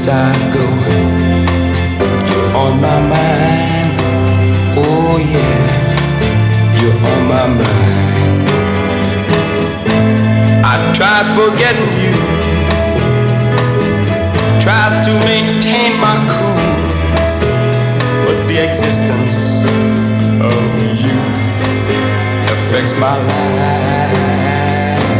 place I go, you're on my mind. Oh yeah, you're on my mind. I tried forgetting you, tried to maintain my cool, but the existence of you affects my life.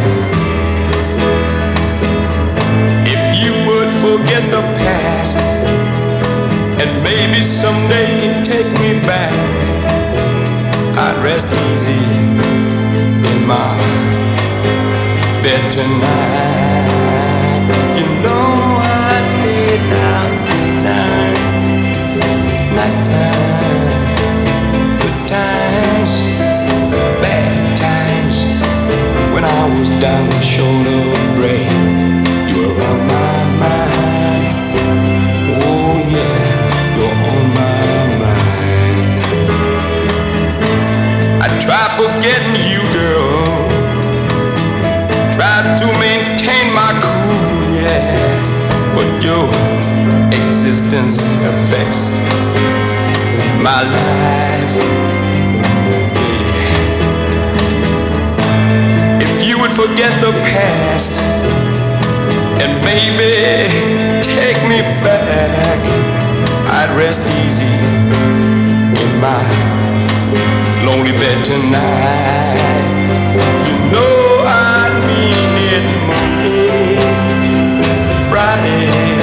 If you would forget the past and maybe someday take me back, I'd rest easy in my bed tonight. You know I'd fade out daytime, nighttime, good times, bad times. When I was down and short of breath, you were on my mind. Oh yeah, you're on my mind. I tried forgetting you, girl, tried to maintain my cool, yeah, but your existence affects my life, baby. If you would forget the past and maybe take me back, I'd rest easy in my lonely bed tonight. You know I mean it. Monday, Friday,